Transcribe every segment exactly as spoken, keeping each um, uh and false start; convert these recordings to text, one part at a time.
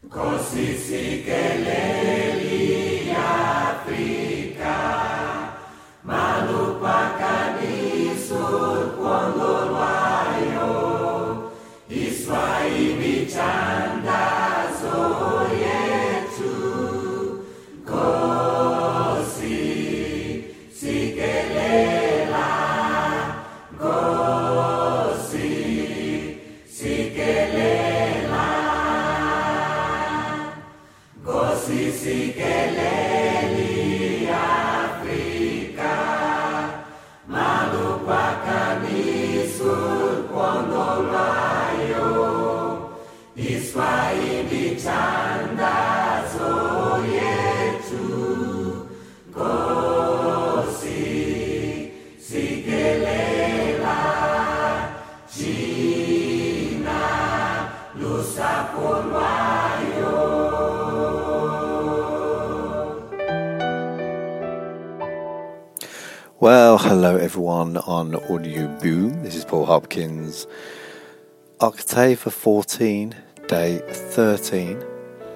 Così si che leli Africa, malupakani sur quando luayo, iswai bichanda zoyetu, così si che lela, così si che lela. Così si che leli Africa, malupakani sul quando layo, iswai bichanda zoyetu, così si che lela, China, lusa por layo. Well, hello everyone on Audio Boom. This is Paul Hopkins. Octave fourteen, day thirteen,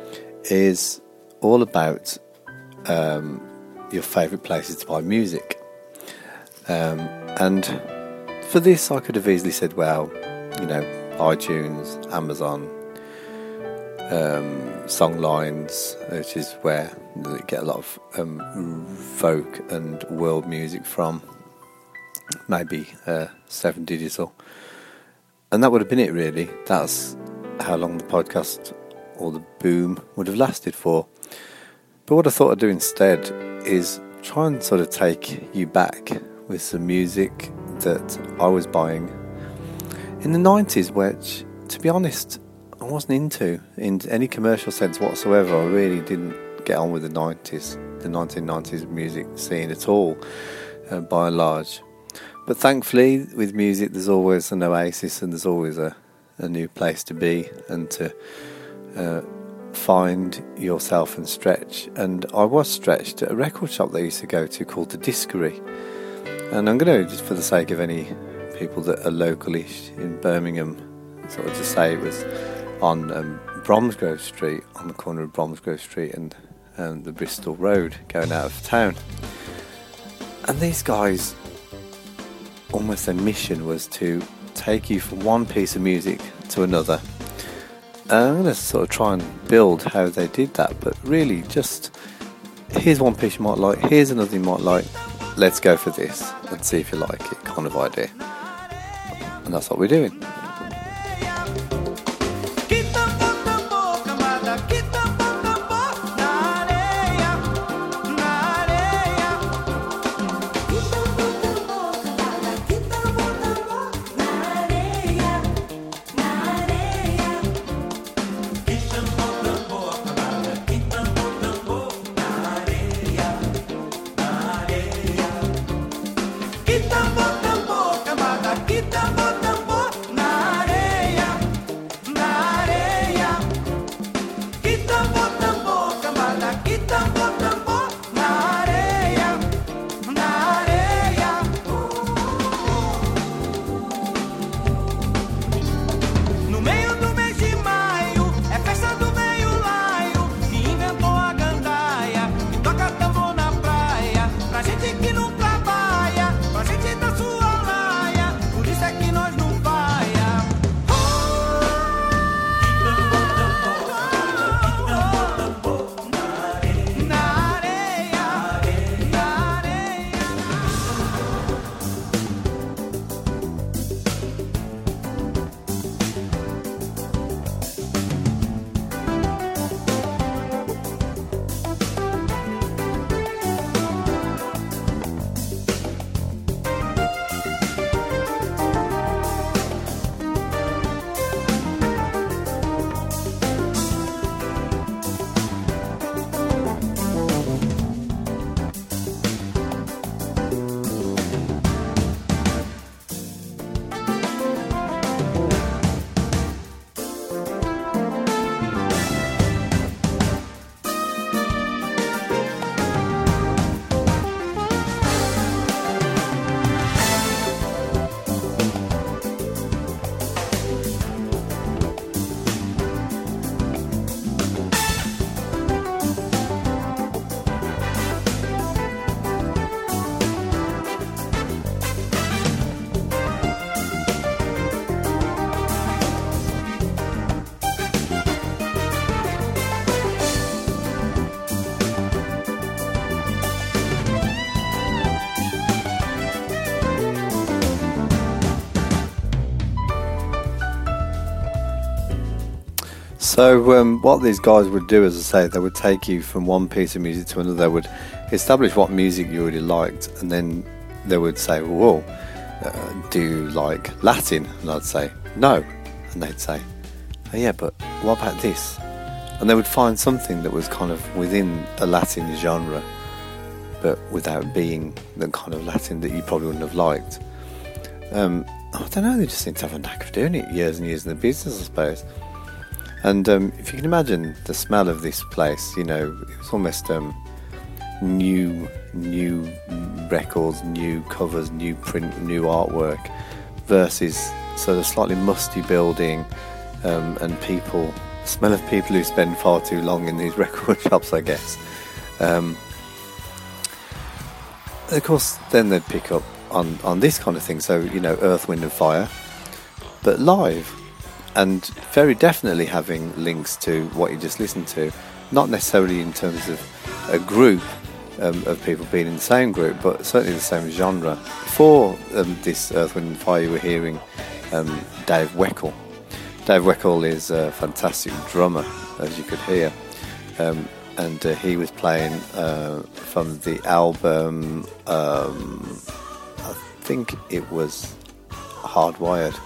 is all about um, your favourite places to buy music. Um, and for this, I could have easily said, well, you know, iTunes, Amazon, um, Songlines, which is where you get a lot of um, folk and world music from, maybe uh, Seven Digital, and that would have been it really. That's how long the podcast or the boom would have lasted for. But what I thought I'd do instead is try and sort of take you back with some music that I was buying in the nineties, which, to be honest, I wasn't into in any commercial sense whatsoever. I really didn't get on with the nineties, the nineteen nineties music scene at all, uh, by and large. But thankfully, with music, there's always an oasis and there's always a, a new place to be and to uh, find yourself and stretch. And I was stretched at a record shop that I used to go to called the Discovery. And I'm going to, just for the sake of any people that are localish in Birmingham, sort of to say it was on um, Bromsgrove Street, on the corner of Bromsgrove Street and, and the Bristol Road going out of town. And these guys, almost their mission was to take you from one piece of music to another. And I'm going to sort of try and build how they did that, but really just, here's one piece you might like, here's another you might like, let's go for this and see if you like it, kind of idea. And that's what we're doing. Tambor, tambor, cambada, que tambor, tambor, na So um, what these guys would do, as I say, they would take you from one piece of music to another. They would establish what music you really liked, and then they would say, whoa, uh, do you like Latin? And I'd say, no. And they'd say, oh yeah, but what about this? And they would find something that was kind of within a Latin genre, but without being the kind of Latin that you probably wouldn't have liked. Um, I don't know, they just seem to have a knack of doing it, years and years in the business, I suppose. And um, if you can imagine the smell of this place, you know, it was almost um, new, new records, new covers, new print, new artwork, versus sort of slightly musty building um, and people, smell of people who spend far too long in these record shops, I guess. Um, of course, then they'd pick up on, on this kind of thing, so, you know, Earth, Wind and Fire, but live. And very definitely having links to what you just listened to, not necessarily in terms of a group um, of people being in the same group, but certainly the same genre. Before um, this Earth, Wind and Fire, you were hearing um, Dave Weckl. Dave Weckl is a fantastic drummer, as you could hear, um, and uh, he was playing uh, from the album, um, I think it was Hardwired.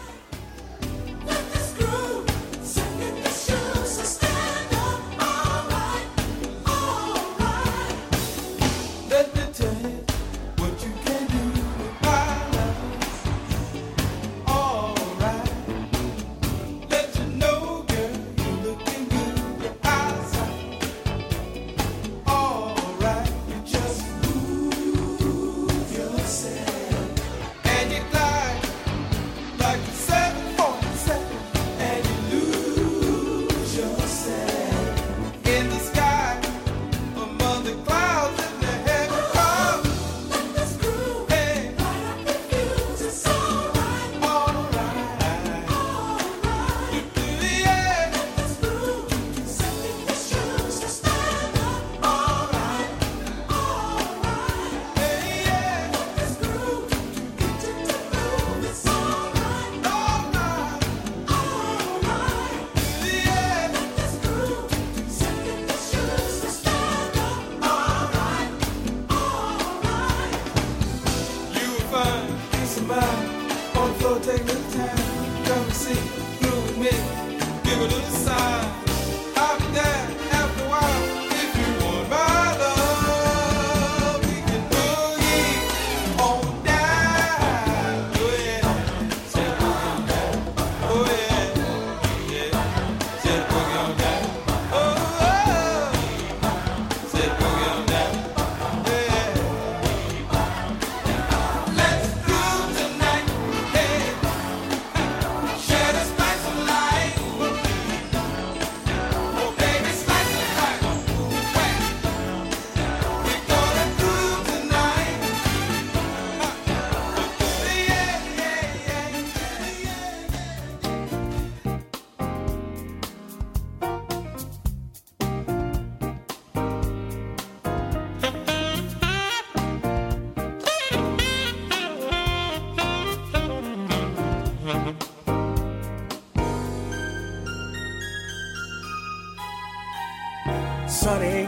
Sunny,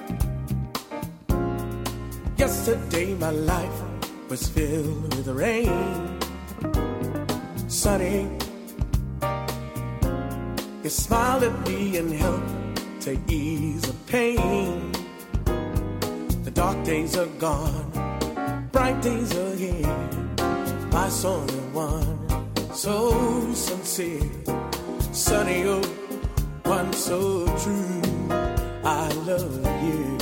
yesterday my life was filled with rain. Sunny, you smiled at me and helped to ease the pain. The dark days are gone, bright days are here. My only one, so sincere. Sunny, oh, one so true. I love you.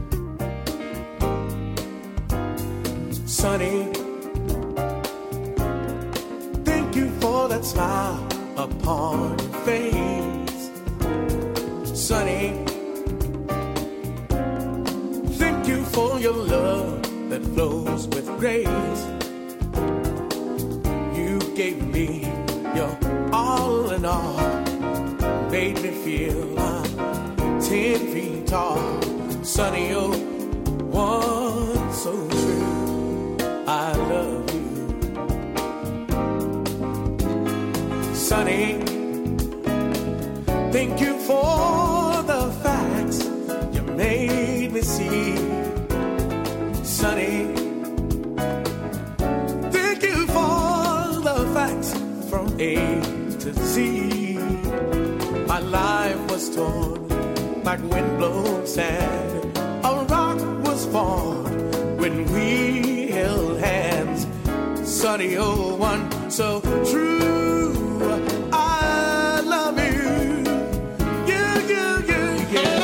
Sunny, thank you for that smile upon your face. Sunny, thank you for your love that flows with grace. You gave me your all in all, made me feel I'm ten feet tall. Sunny, oh, one so true. I love you. Sunny, Thank you for the facts you made me see, Sonny. Thank you for the facts from A to Z. My life was torn like windblown sand. A rock was formed when we held hands. Sonny, oh, one so true. I love you. Yeah, yeah, yeah, yeah.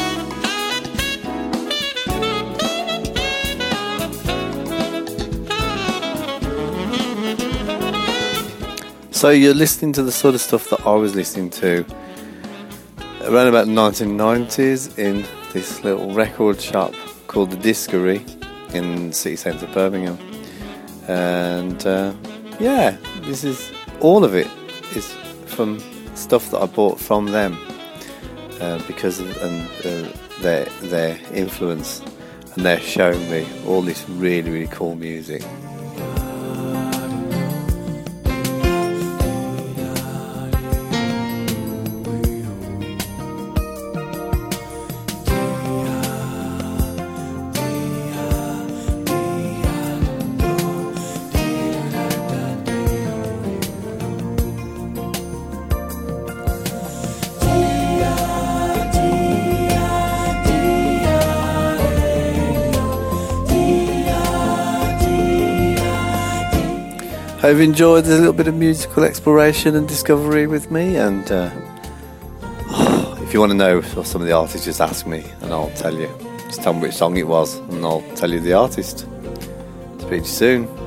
So you're listening to the sort of stuff that I was listening to around about the nineteen nineties in this little record shop called the Discovery in the city centre of Birmingham. And uh, yeah, this is all of it is from stuff that I bought from them uh, because of and, uh, their their influence, and they're showing me all this really really cool music. Hope you enjoyed this little bit of musical exploration and discovery with me, and uh, oh, if you want to know some of the artists, just ask me and I'll tell you. Just tell me which song it was and I'll tell you the artist. Speak to you soon.